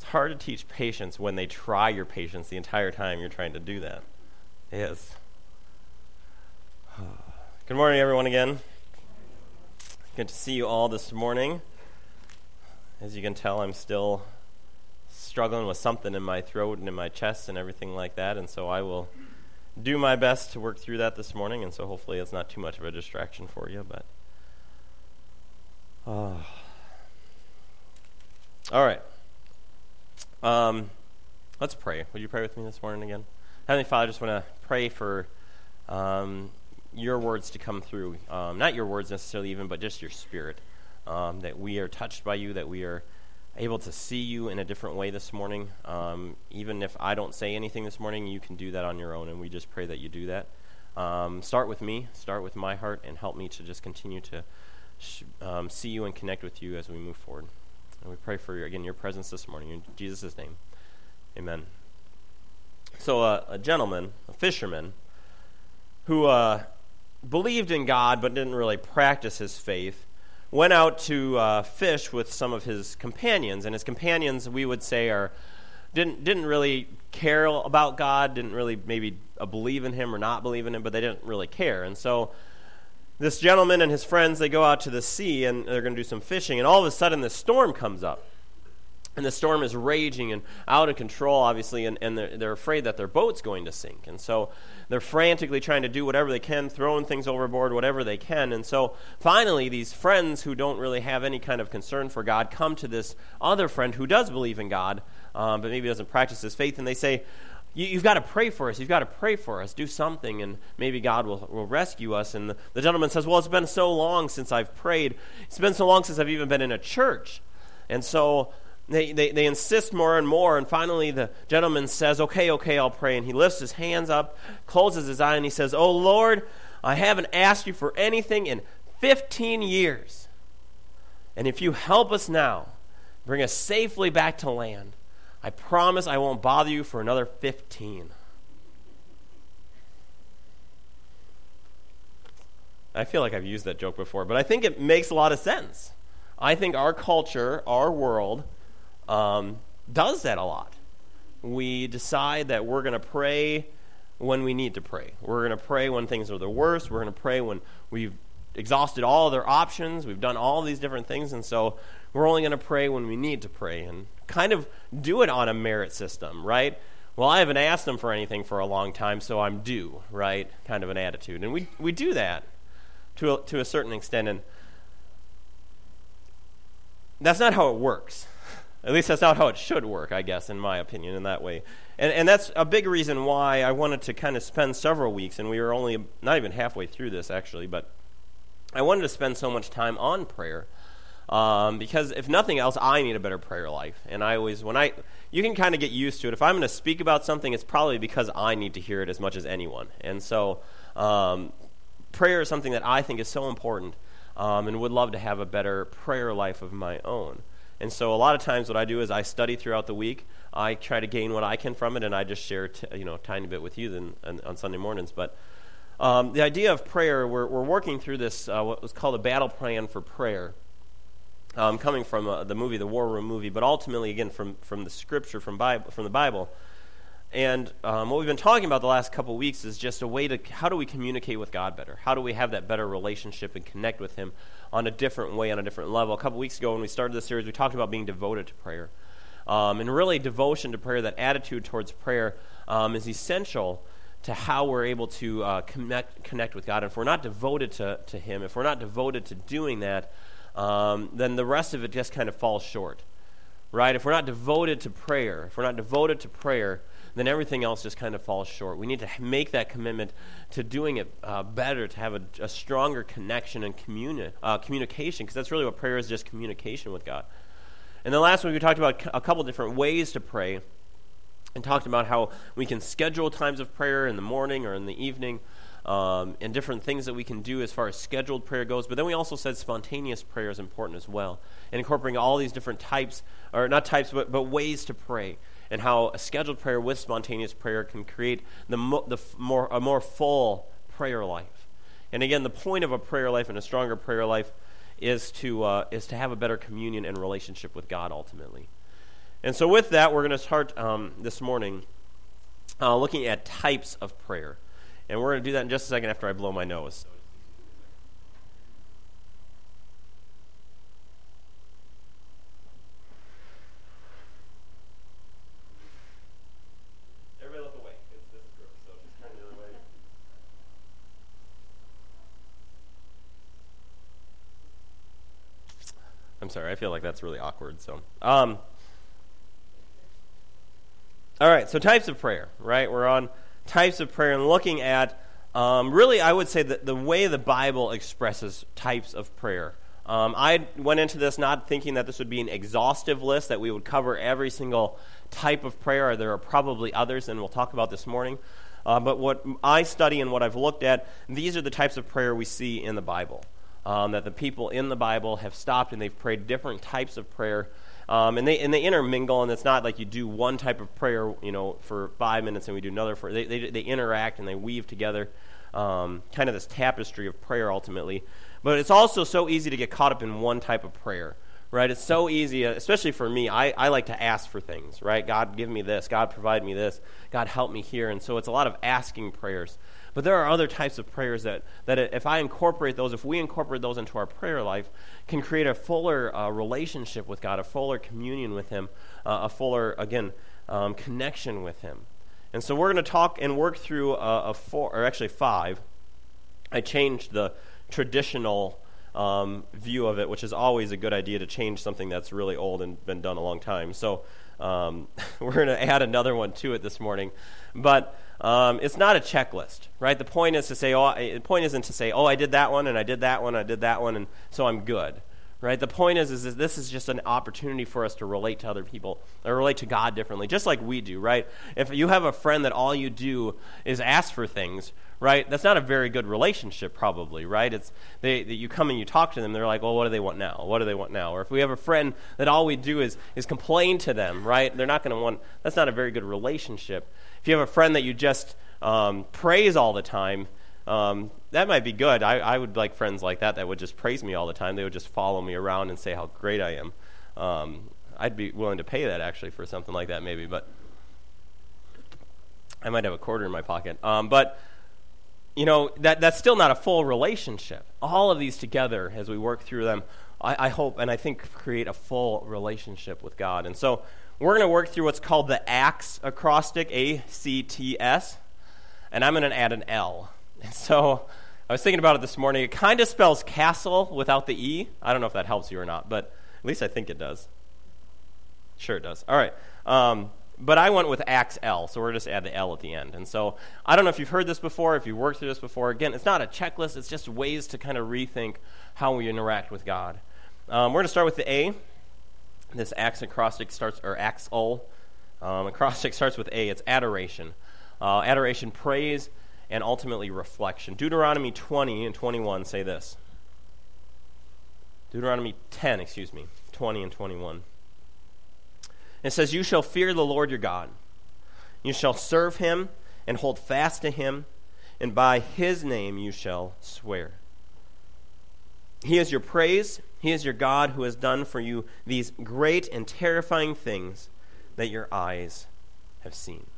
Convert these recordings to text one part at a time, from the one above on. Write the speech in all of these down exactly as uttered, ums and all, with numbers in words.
hard to teach patience when they try your patience the entire time you're trying to do that. It is. Good morning, everyone, again. Good to see you all this morning. As you can tell, I'm still struggling with something in my throat and in my chest and everything like that, and so I will do my best to work through that this morning, and so hopefully it's not too much of a distraction for you, but... Uh, all right. Um, let's pray. Would you pray with me this morning again? Heavenly Father, I just want to pray for um, your words to come through. Um, not your words necessarily even, but just your spirit. Um, that we are touched by you, that we are able to see you in a different way this morning. Um, even if I don't say anything this morning, you can do that on your own, and we just pray that you do that. Um, start with me, start with my heart, and help me to just continue to sh- um, see you and connect with you as we move forward. And we pray for, again, your presence this morning. In Jesus' name, amen. So uh, a gentleman, a fisherman, who uh, believed in God but didn't really practice his faith, went out to uh, fish with some of his companions. And his companions, we would say, are didn't didn't really care about God, didn't really maybe uh, believe in him or not believe in him, but they didn't really care. And so this gentleman and his friends, they go out to the sea, and they're going to do some fishing, and all of a sudden this storm comes up. And the storm is raging and out of control, obviously, and, and they're, they're afraid that their boat's going to sink. And so they're frantically trying to do whatever they can, throwing things overboard, whatever they can. And so finally, these friends who don't really have any kind of concern for God come to this other friend who does believe in God, um, but maybe doesn't practice his faith, and they say, You, you've got to pray for us. You've got to pray for us. Do something, and maybe God will, will rescue us. And the, the gentleman says, well, it's been so long since I've prayed. It's been so long since I've even been in a church. And so they, they, they insist more and more, and finally the gentleman says, okay, okay, I'll pray. And he lifts his hands up, closes his eye, and he says, oh, Lord, I haven't asked you for anything in fifteen years. And if you help us now, bring us safely back to land, I promise I won't bother you for another fifteen. I feel like I've used that joke before, but I think it makes a lot of sense. I think our culture, our world, um, does that a lot. We decide that we're going to pray when we need to pray. We're going to pray when things are the worst. We're going to pray when we've exhausted all other options. We've done all these different things, and so we're only going to pray when we need to pray, and kind of do it on a merit system, right? Well, I haven't asked them for anything for a long time, so I'm due, right? Kind of an attitude. And we we do that to a, to a certain extent, and that's not how it works. At least that's not how it should work, I guess, in my opinion, in that way. And and that's a big reason why I wanted to kind of spend several weeks, and we were only not even halfway through this, actually, but I wanted to spend so much time on prayer. Um, because if nothing else, I need a better prayer life. And I always, when I, you can kind of get used to it. If I'm going to speak about something, it's probably because I need to hear it as much as anyone. And so um, prayer is something that I think is so important, um, and would love to have a better prayer life of my own. And so a lot of times what I do is I study throughout the week. I try to gain what I can from it, and I just share t- you know, a tiny bit with you then, on, on Sunday mornings. But um, the idea of prayer, we're, we're working through this, uh, what was called a battle plan for prayer. Um, coming from uh, the movie, the War Room movie, but ultimately, again, from, from the Scripture, from Bible, from the Bible. And um, what we've been talking about the last couple of weeks is just a way to, how do we communicate with God better? How do we have that better relationship and connect with Him on a different way, on a different level? A couple of weeks ago when we started this series, we talked about being devoted to prayer. Um, and really, devotion to prayer, that attitude towards prayer, um, is essential to how we're able to uh, connect, connect with God. And if we're not devoted to, to Him, if we're not devoted to doing that, Um, then the rest of it just kind of falls short, right? If we're not devoted to prayer, if we're not devoted to prayer, then everything else just kind of falls short. We need to make that commitment to doing it uh, better, to have a, a stronger connection and communi- uh, communication, because that's really what prayer is, just communication with God. And then last week we talked about a couple different ways to pray, and talked about how we can schedule times of prayer in the morning or in the evening, Um, and different things that we can do as far as scheduled prayer goes. But then we also said spontaneous prayer is important as well, and incorporating all these different types, or not types, but, but ways to pray, and how a scheduled prayer with spontaneous prayer can create the, mo- the f- more a more full prayer life. And again, the point of a prayer life and a stronger prayer life is to uh, is to have a better communion and relationship with God ultimately. And so with that, we're going to start um, this morning uh, looking at types of prayer. And we're going to do that in just a second after I blow my nose. Everybody look away. It's, this is gross, so just turn the other way. I'm sorry, I feel like that's really awkward. So, um, all right, so types of prayer, right? We're on types of prayer and looking at, um, really, I would say that the way the Bible expresses types of prayer. Um, I went into this not thinking that this would be an exhaustive list, that we would cover every single type of prayer. There are probably others, and we'll talk about this morning. Uh, but what I study and what I've looked at, these are the types of prayer we see in the Bible. Um, that the people in the Bible have stopped and they've prayed different types of prayer, um, and they and they intermingle. And it's not like you do one type of prayer, you know, for five minutes and we do another. For they they, they interact and they weave together, um, kind of this tapestry of prayer ultimately. But it's also so easy to get caught up in one type of prayer, right? It's so easy, especially for me. I, I like to ask for things, right? God, give me this. God, provide me this. God, help me here. And so it's a lot of asking prayers. But there are other types of prayers that, that if I incorporate those, if we incorporate those into our prayer life, can create a fuller uh, relationship with God, a fuller communion with Him, uh, a fuller, again, um, connection with Him. And so we're going to talk and work through a, a four, or actually five. I changed the traditional um, view of it, which is always a good idea to change something that's really old and been done a long time. So um, we're going to add another one to it this morning. But Um, it's not a checklist, right? The point is to say, oh, the point isn't to say, oh, I did that one, and I did that one, and I did that one, and so I'm good, right? The point is, is that this is just an opportunity for us to relate to other people, or relate to God differently, just like we do, right? If you have a friend that all you do is ask for things, right? That's not a very good relationship, probably, right? It's they, they you come and you talk to them, they're like, well, what do they want now? What do they want now? Or if we have a friend that all we do is is complain to them, right? They're not going to want. That's not a very good relationship. If you have a friend that you just um, praise all the time, um, that might be good. I, I would like friends like that that would just praise me all the time. They would just follow me around and say how great I am. Um, I'd be willing to pay that actually for something like that maybe, but I might have a quarter in my pocket. Um, but you know that that's still not a full relationship. All of these together, as we work through them, I, I hope and I think create a full relationship with God. And so we're going to work through what's called the ACTS acrostic, A C T S, and I'm going to add an L. And so I was thinking about it this morning. It kind of spells castle without the E. I don't know if that helps you or not, but at least I think it does. Sure it does. All right. Um, but I went with ACTS L, so we're just add the L at the end. And so I don't know if you've heard this before, if you've worked through this before. Again, it's not a checklist. It's just ways to kind of rethink how we interact with God. Um, we're going to start with the A. This ACTS acrostic starts, or ACTS L, um, acrostic starts with A. It's adoration. Uh, adoration, praise, and ultimately reflection. Deuteronomy twenty and twenty-one say this. Deuteronomy ten, excuse me, twenty and twenty-one. It says, you shall fear the Lord your God. You shall serve him and hold fast to him, and by his name you shall swear. He is your praise. He is your God who has done for you these great and terrifying things that your eyes have seen.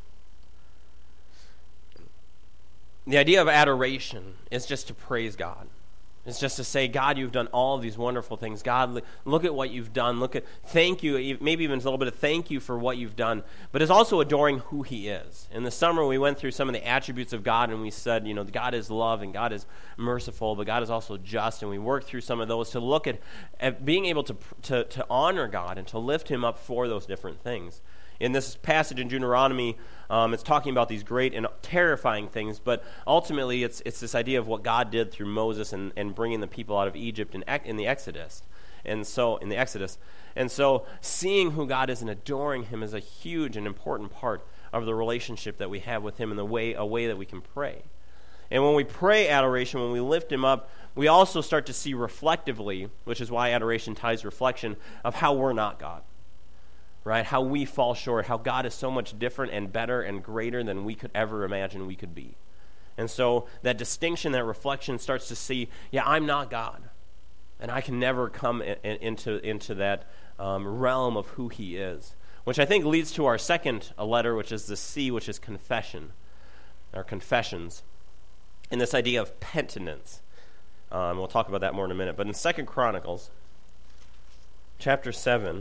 The idea of adoration is just to praise God. It's just to say, God, you've done all of these wonderful things. God, look at what you've done. Look at, thank you, maybe even a little bit of thank you for what you've done. But it's also adoring who he is. In the summer, we went through some of the attributes of God, and we said, you know, God is love, and God is merciful, but God is also just. And we worked through some of those to look at, at being able to, to, to honor God and to lift him up for those different things. In this passage in Deuteronomy, um, it's talking about these great and terrifying things, but ultimately it's it's this idea of what God did through Moses and, and bringing the people out of Egypt in, in the Exodus, and so in the Exodus, and so seeing who God is and adoring him is a huge and important part of the relationship that we have with him, and the way a way that we can pray. And when we pray adoration, when we lift him up, we also start to see reflectively, which is why adoration ties reflection, of how we're not God. Right? How we fall short, how God is so much different and better and greater than we could ever imagine we could be. And so that distinction, that reflection starts to see, yeah, I'm not God. And I can never come in, in, into, into that um, realm of who he is. which I think leads to our second letter, which is the C, which is confession, our confessions, and this idea of penitence. Um, we'll talk about that more in a minute. But in Second Chronicles, chapter seven,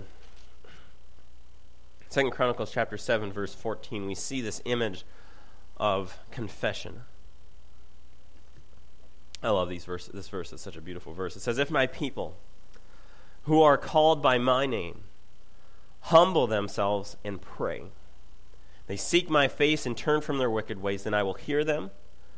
Second Chronicles chapter seven, verse fourteen, we see this image of confession. I love these verses. This verse is such a beautiful verse. It says, "If my people, who are called by my name, humble themselves and pray, they seek my face and turn from their wicked ways, then I will hear them,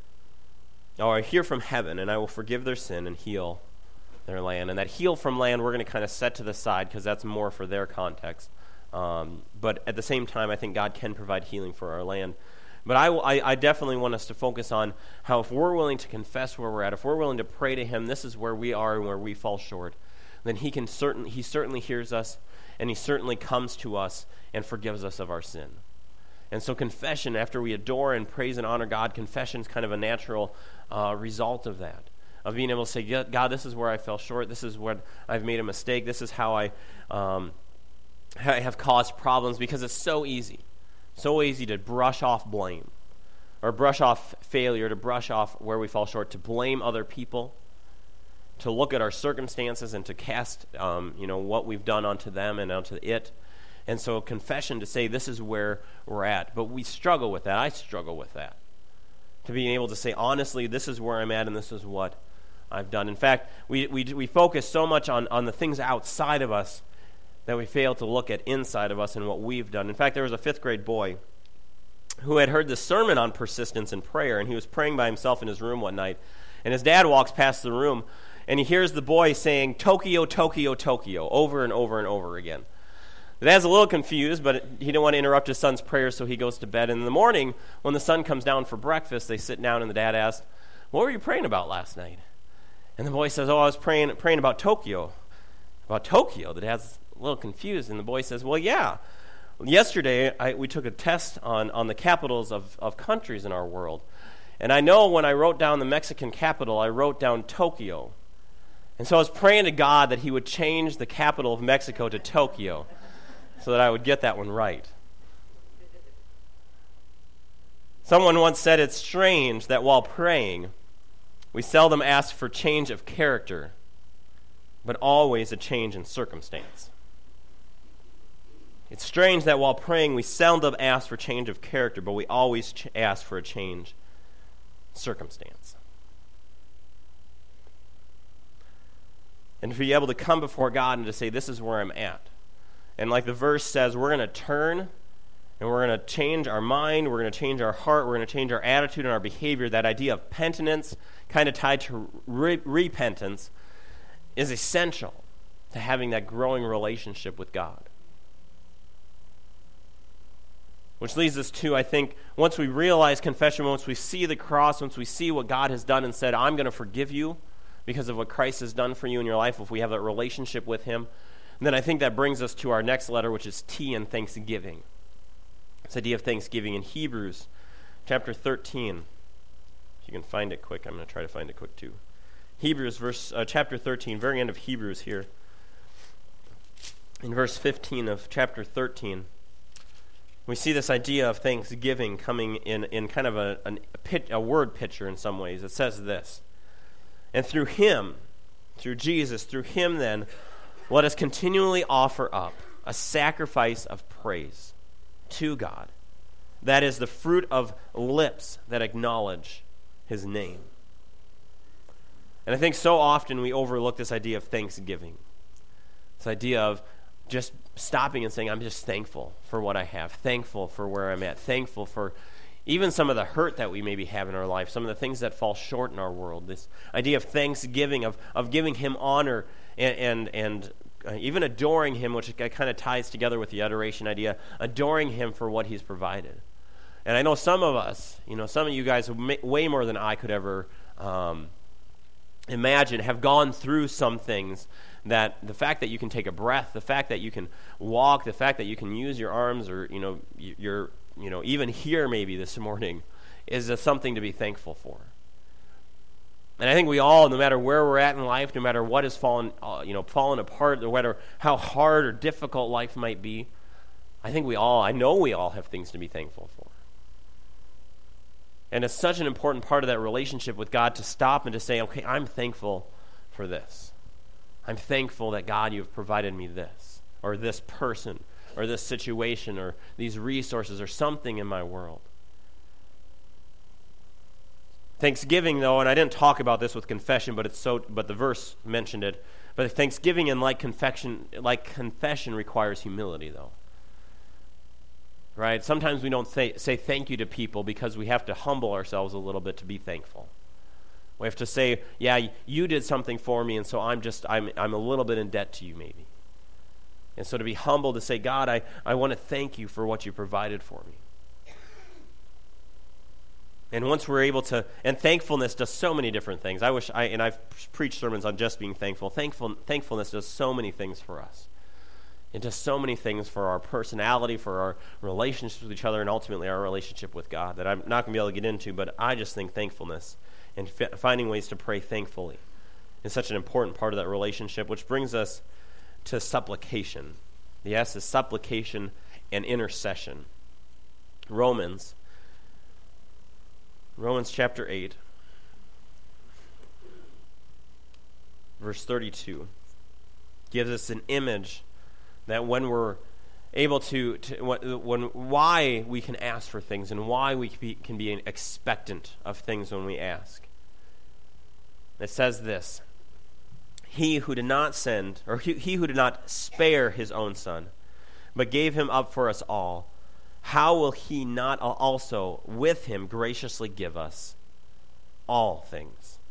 or I hear from heaven, and I will forgive their sin and heal their land." And that heal from land we're going to kind of set to the side because that's more for their context. Um, but at the same time, I think God can provide healing for our land. But I, I, I definitely want us to focus on how if we're willing to confess where we're at, if we're willing to pray to him, this is where we are and where we fall short, then he can certain he certainly hears us, and he certainly comes to us and forgives us of our sin. And so confession, after we adore and praise and honor God, confession is kind of a natural uh, result of that, of being able to say, God, this is where I fell short. This is what I've made a mistake. This is how I, um, I have caused problems, because it's so easy, so easy to brush off blame or brush off failure, to brush off where we fall short, to blame other people, to look at our circumstances and to cast um, you know, what we've done onto them and onto it. And so confession, to say this is where we're at. But we struggle with that. I struggle with that. To being able to say, honestly, this is where I'm at and this is what I've done. In fact, we we, we focus so much on, on the things outside of us that we fail to look at inside of us and what we've done. In fact, there was a fifth grade boy who had heard this sermon on persistence in prayer, and he was praying by himself in his room one night. And his dad walks past the room, and he hears the boy saying, "Tokyo, Tokyo, Tokyo," over and over and over again. The dad's a little confused, but he didn't want to interrupt his son's prayer, so he goes to bed. And in the morning, when the son comes down for breakfast, they sit down, and the dad asks, "What were you praying about last night?" And the boy says, "Oh, I was praying praying about Tokyo." "About Tokyo?" The dad's a little confused, and the boy says, "Well, yeah. Yesterday, I, we took a test on, on the capitals of, of countries in our world. And I know when I wrote down the Mexican capital, I wrote down Tokyo. And so I was praying to God that he would change the capital of Mexico to Tokyo so that I would get that one right." Someone once said, it's strange that while praying, we seldom ask for change of character, but always a change in circumstance. It's strange that while praying, we seldom ask for change of character, but we always ch- ask for a change in circumstance. And to be able to come before God and to say, this is where I'm at. And like the verse says, we're going to turn and we're going to change our mind, we're going to change our heart, we're going to change our attitude and our behavior. That idea of penitence, kind of tied to re- repentance, is essential to having that growing relationship with God. Which leads us to, I think, once we realize confession, once we see the cross, once we see what God has done and said, I'm going to forgive you because of what Christ has done for you in your life, if we have that relationship with him, then I think that brings us to our next letter, which is T in thanksgiving. This idea of thanksgiving in Hebrews chapter thirteen. If you can find it quick, I'm going to try to find it quick too. Hebrews verse uh, chapter thirteen, very end of Hebrews here. In verse fifteen of chapter thirteen, we see this idea of thanksgiving coming in, in kind of a, a, pit, a word picture in some ways. It says this, "And through him, through Jesus, through him then, let us continually offer up a sacrifice of praise to God. That is the fruit of lips that acknowledge his name." And I think so often we overlook this idea of thanksgiving. This idea of just stopping and saying, I'm just thankful for what I have, thankful for where I'm at, thankful for even some of the hurt that we maybe have in our life, some of the things that fall short in our world. This idea of thanksgiving, of, of giving him honor and, and, and uh, even adoring him, which kind of ties together with the adoration idea, adoring him for what he's provided. And I know some of us, you know, some of you guys, way more than I could ever um, imagine, have gone through some things that the fact that you can take a breath, the fact that you can walk, the fact that you can use your arms, or, you know, you're, you know, even here maybe this morning, is a, something to be thankful for. And I think we all, no matter where we're at in life, no matter what has fallen, uh, you know, fallen apart, no matter how hard or difficult life might be, I think we all, I know we all have things to be thankful for. And it's such an important part of that relationship with God to stop and to say, okay, I'm thankful for this. I'm thankful that, God, you've provided me this, or this person, or this situation, or these resources, or something in my world. Thanksgiving, though, and I didn't talk about this with confession, but it's so. But the verse mentioned it. But thanksgiving and like confession, like confession, requires humility, though. Right? Sometimes we don't say, say thank you to people because we have to humble ourselves a little bit to be thankful. We have to say, yeah, you did something for me, and so I'm just, I'm I'm a little bit in debt to you, maybe. And so to be humble, to say, God, I, I want to thank you for what you provided for me. And once we're able to, and thankfulness does so many different things. I wish, I and I've preached sermons on just being thankful. Thankful thankfulness does so many things for us. It does so many things for our personality, for our relationships with each other, and ultimately our relationship with God that I'm not going to be able to get into, but I just think thankfulness and f- finding ways to pray thankfully is such an important part of that relationship, which brings us to supplication. The S is supplication and intercession. Romans, Romans chapter eight, verse thirty-two, gives us an image that when we're able to, to when why we can ask for things and why we can be, can be expectant of things when we ask. It says this: He who did not send, or he, he who did not spare his own son, but gave him up for us all, how will he not also with him graciously give us all things?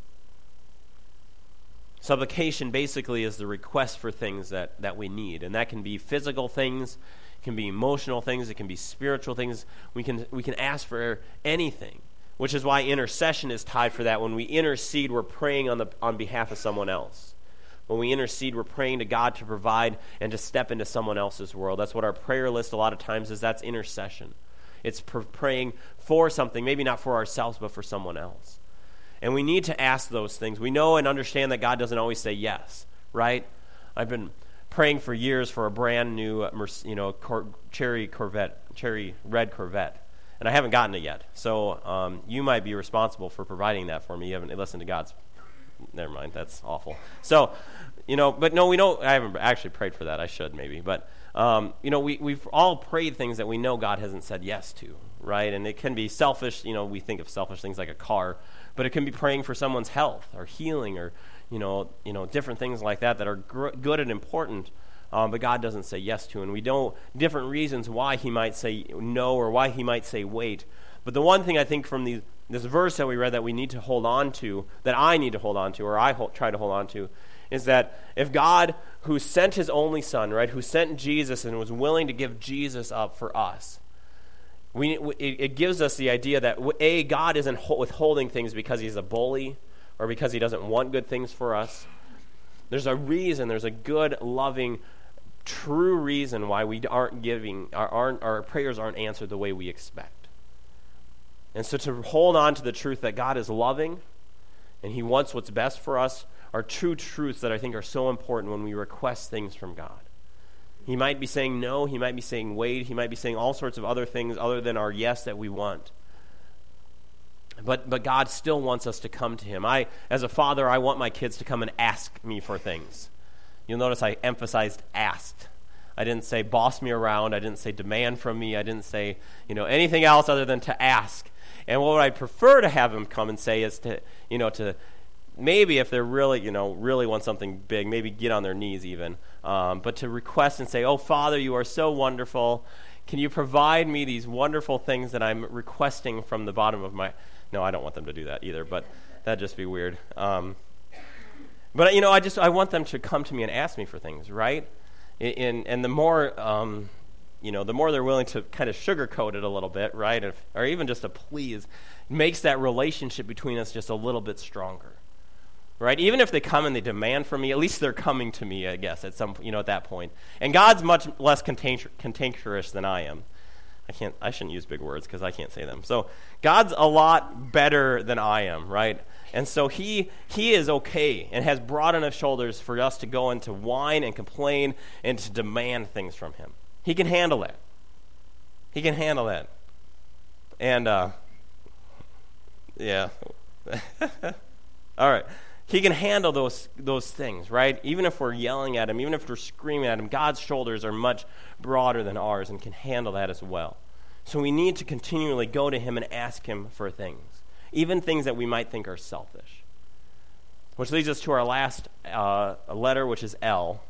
Supplication basically is the request for things that, that we need, and that can be physical things, it can be emotional things, it can be spiritual things. We can we can ask for anything, which is why intercession is tied for that. When we intercede, we're praying on the on behalf of someone else. When we intercede, we're praying to God to provide and to step into someone else's world. That's what our prayer list a lot of times is. That's intercession. It's pr- praying for something, maybe not for ourselves, but for someone else. And we need to ask those things. We know and understand that God doesn't always say yes, right? I've been praying for years for a brand new, uh, you know, cor- cherry Corvette, cherry red Corvette, and I haven't gotten it yet. So um, you might be responsible for providing that for me. You haven't listened to God's. Never mind, that's awful. So, you know, but no, we don't. I haven't actually prayed for that. I should maybe, but um, you know, we we've all prayed things that we know God hasn't said yes to, right? And it can be selfish. You know, we think of selfish things like a car. But it can be praying for someone's health or healing or, you know, you know, different things like that that are gr- good and important, um, but God doesn't say yes to. And we don't, different reasons why he might say no or why he might say wait. But the one thing I think from the, this verse that we read that we need to hold on to, that I need to hold on to, or I hold, try to hold on to, is that if God, who sent his only son, right, who sent Jesus and was willing to give Jesus up for us, We, it, it gives us the idea that, A, God isn't withholding things because he's a bully or because he doesn't want good things for us. There's a reason, there's a good, loving, true reason why we aren't giving, our, aren't, our prayers aren't answered the way we expect. And so to hold on to the truth that God is loving and he wants what's best for us are true truths that I think are so important when we request things from God. He might be saying no, he might be saying wait, he might be saying all sorts of other things other than our yes that we want. But but God still wants us to come to him. I, as a father, I want my kids to come and ask me for things. You'll notice I emphasized asked. I didn't say boss me around, I didn't say demand from me, I didn't say, you know, anything else other than to ask. And what I prefer to have them come and say is to, you know, to maybe if they're really, you know, really want something big, maybe get on their knees even. Um, but to request and say, oh, Father, you are so wonderful. Can you provide me these wonderful things that I'm requesting from the bottom of my... No, I don't want them to do that either, but that'd just be weird. Um, but, you know, I just I want them to come to me and ask me for things, right? And, and the more, um, you know, the more they're willing to kind of sugarcoat it a little bit, right, if, or even just a please, makes that relationship between us just a little bit stronger. Right? Even if they come and they demand from me, at least they're coming to me, I guess, at some, you know, at that point. And God's much less cantankerous than I am. I can't, I shouldn't use big words because I can't say them. So God's a lot better than I am, right? And so he he is okay and has broad enough shoulders for us to go and to whine and complain and to demand things from him. He can handle it. He can handle that. And, uh, yeah. All right. He can handle those those things, right? Even if we're yelling at him, even if we're screaming at him, God's shoulders are much broader than ours and can handle that as well. So we need to continually go to him and ask him for things, even things that we might think are selfish. Which leads us to our last uh, letter, which is L.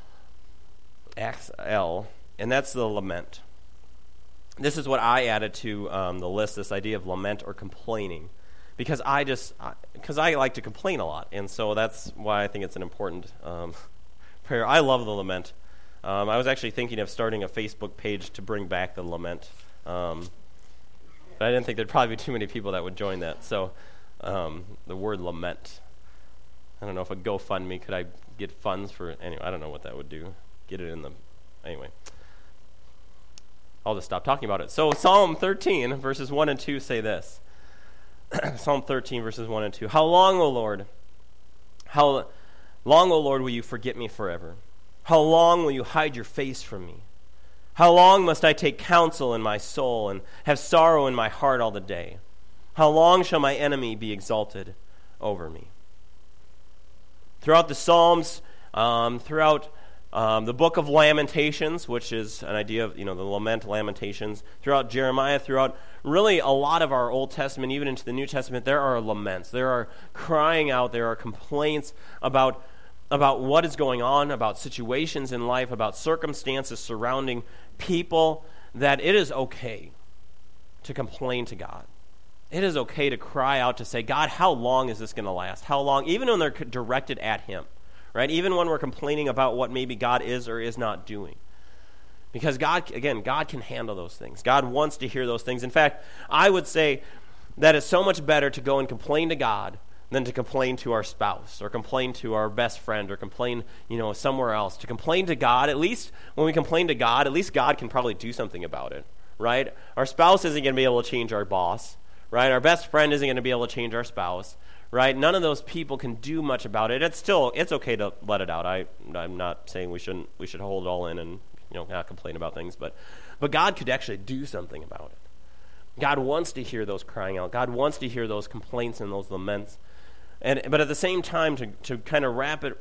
X L, and that's the lament. This is what I added to um, the list, this idea of lament or complaining. Because I just, because I, I like to complain a lot, and so that's why I think it's an important um, prayer. I love the lament. Um, I was actually thinking of starting a Facebook page to bring back the lament, um, but I didn't think there'd probably be too many people that would join that. So um, the word lament. I don't know if a GoFundMe, could I get funds for, anyway, I don't know what that would do. Get it in the, anyway. I'll just stop talking about it. So Psalm thirteen, verses one and two say this. Psalm thirteen, verses one and two. How long, O Lord, how long, O Lord, will you forget me forever? How long will you hide your face from me? How long must I take counsel in my soul and have sorrow in my heart all the day? How long shall my enemy be exalted over me? Throughout the Psalms, um, throughout um, the book of Lamentations, which is an idea of, you know, the lament, Lamentations, throughout Jeremiah, throughout really a lot of our Old Testament, even into the New Testament, there are laments. There are crying out. There are complaints about, about what is going on, about situations in life, about circumstances surrounding people, that it is okay to complain to God. It is okay to cry out to say, God, how long is this going to last? How long? Even when they're directed at him, right? Even when we're complaining about what maybe God is or is not doing. Because God, again, God can handle those things. God wants to hear those things. In fact, I would say that it's so much better to go and complain to God than to complain to our spouse or complain to our best friend or complain, you know, somewhere else. To complain to God, at least when we complain to God, at least God can probably do something about it, right? Our spouse isn't going to be able to change our boss, right? Our best friend isn't going to be able to change our spouse, right? None of those people can do much about it. It's still, it's okay to let it out. I, I'm not saying we shouldn't, we should hold it all in and, you know, not complain about things, but, but God could actually do something about it. God wants to hear those crying out. God wants to hear those complaints and those laments. And but at the same time, to, to kind of wrap it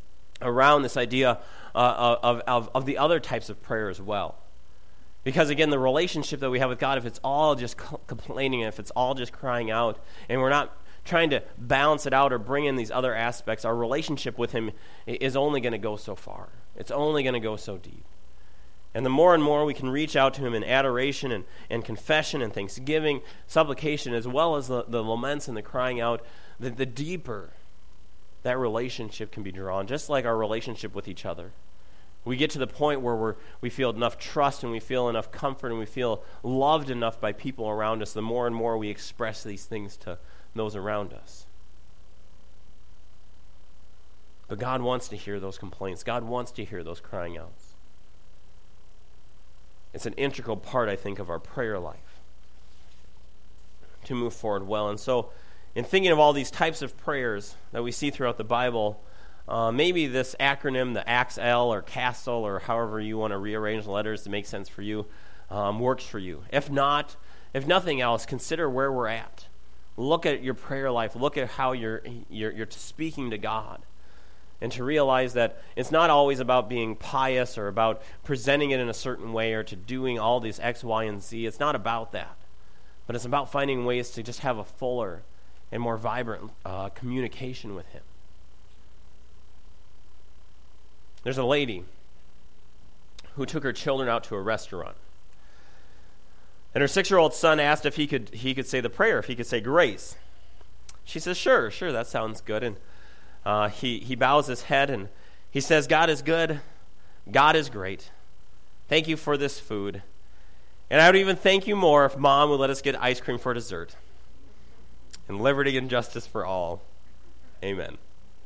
around this idea uh, of, of, of the other types of prayer as well. Because, again, the relationship that we have with God, if it's all just co- complaining, if it's all just crying out, and we're not trying to balance it out or bring in these other aspects, our relationship with him is only going to go so far. It's only going to go so deep. And the more and more we can reach out to him in adoration and, and confession and thanksgiving, supplication, as well as the, the laments and the crying out, the, the deeper that relationship can be drawn, just like our relationship with each other. We get to the point where we're, we feel enough trust and we feel enough comfort and we feel loved enough by people around us, the more and more we express these things to those around us. But God wants to hear those complaints. God wants to hear those crying outs. It's an integral part, I think, of our prayer life to move forward well. And so, in thinking of all these types of prayers that we see throughout the Bible, uh, maybe this acronym, the A X L or CASTLE, or however you want to rearrange the letters to make sense for you, um, works for you. If not, if nothing else, consider where we're at. Look at your prayer life. Look at how you're you're, you're speaking to God. And to realize that it's not always about being pious or about presenting it in a certain way or to doing all these X, Y, and Z. It's not about that. But it's about finding ways to just have a fuller and more vibrant uh, communication with him. There's a lady who took her children out to a restaurant. And her six-year-old son asked if he could he could say the prayer, if he could say grace. She says, sure, sure, that sounds good. And Uh, he, he bows his head and he says, God is good. God is great. Thank you for this food. And I would even thank you more if Mom would let us get ice cream for dessert. And liberty and justice for all. Amen.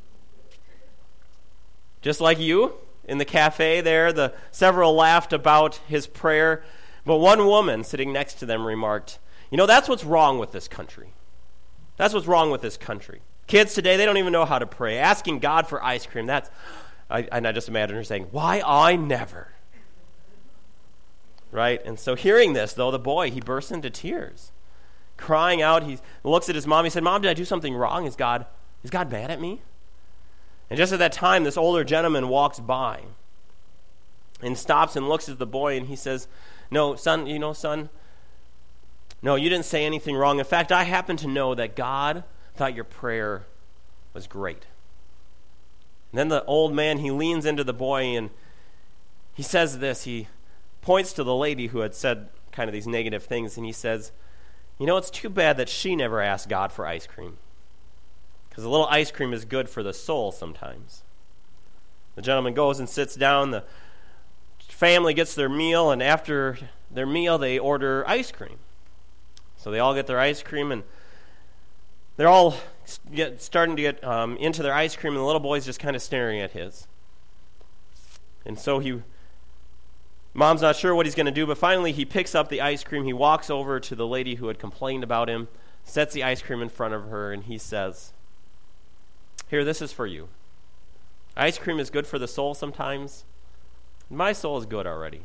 Just like you, in the cafe there, the several laughed about his prayer. But one woman sitting next to them remarked, you know, that's what's wrong with this country. That's what's wrong with this country. Kids today, they don't even know how to pray. Asking God for ice cream, that's, I, and I just imagine her saying, why I never. right? And so hearing this, though, the boy, he bursts into tears, crying out. He looks at his mom. He said, Mom, did I do something wrong? Is God, is God mad at me? And just at that time, this older gentleman walks by and stops and looks at the boy, and he says, no, son, you know, son, no, you didn't say anything wrong. In fact, I happen to know that God thought your prayer was great. And then the old man, he leans into the boy, and he says this. He points to the lady who had said kind of these negative things, and he says, you know, it's too bad that she never asked God for ice cream, because a little ice cream is good for the soul sometimes. The gentleman goes and sits down. The family gets their meal, and after their meal, they order ice cream. So they all get their ice cream, and they're all get, starting to get um, into their ice cream, and the little boy's just kind of staring at his. And so he, mom's not sure what he's going to do, but finally he picks up the ice cream. He walks over to the lady who had complained about him, sets the ice cream in front of her, and he says, here, this is for you. Ice cream is good for the soul sometimes. My soul is good already.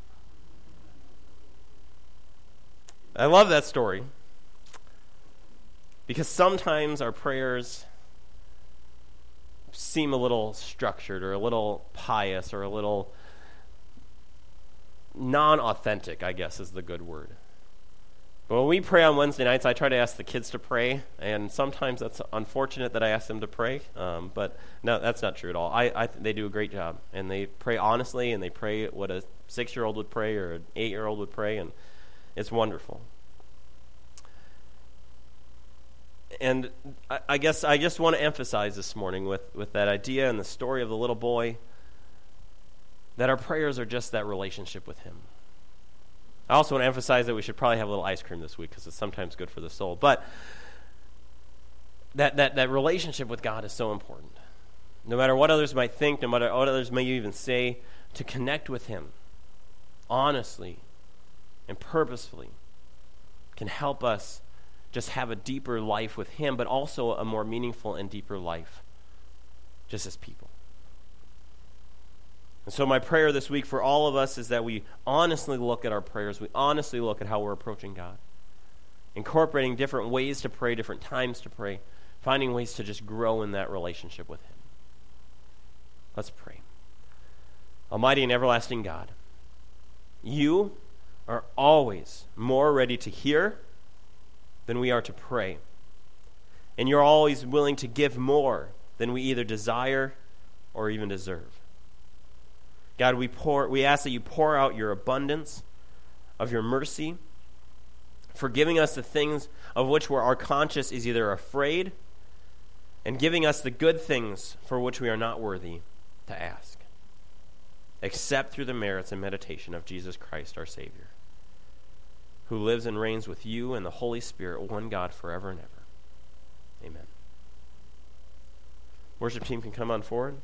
I love that story because sometimes our prayers seem a little structured or a little pious or a little non-authentic, I guess is the good word. But when we pray on Wednesday nights, I try to ask the kids to pray, and sometimes that's unfortunate that I ask them to pray, um, but no, that's not true at all. I, I they do a great job, and they pray honestly, and they pray what a six-year-old would pray or an eight-year-old would pray, and it's wonderful. And I, I guess I just want to emphasize this morning with, with that idea and the story of the little boy that our prayers are just that relationship with him. I also want to emphasize that we should probably have a little ice cream this week because it's sometimes good for the soul. But that, that, that relationship with God is so important. No matter what others might think, no matter what others may even say, to connect with him honestly and purposefully can help us just have a deeper life with him, but also a more meaningful and deeper life just as people. And so my prayer this week for all of us is that we honestly look at our prayers. We honestly look at how we're approaching God. Incorporating different ways to pray, different times to pray. Finding ways to just grow in that relationship with him. Let's pray. Almighty and everlasting God, you are always more ready to hear than we are to pray. And you're always willing to give more than we either desire or even deserve. God, we pour, we ask that you pour out your abundance of your mercy, forgiving us the things of which we're, our conscience is either afraid, and giving us the good things for which we are not worthy to ask, except through the merits and meditation of Jesus Christ, our Savior, who lives and reigns with you and the Holy Spirit, one God, forever and ever. Amen. Worship team can come on forward.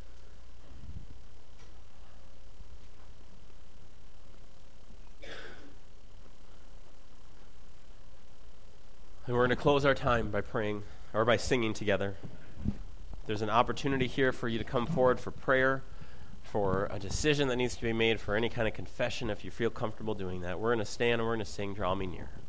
And we're going to close our time by praying, or by singing together. There's an opportunity here for you to come forward for prayer, for a decision that needs to be made, for any kind of confession if you feel comfortable doing that. We're going to stand and we're going to sing, Draw Me Near.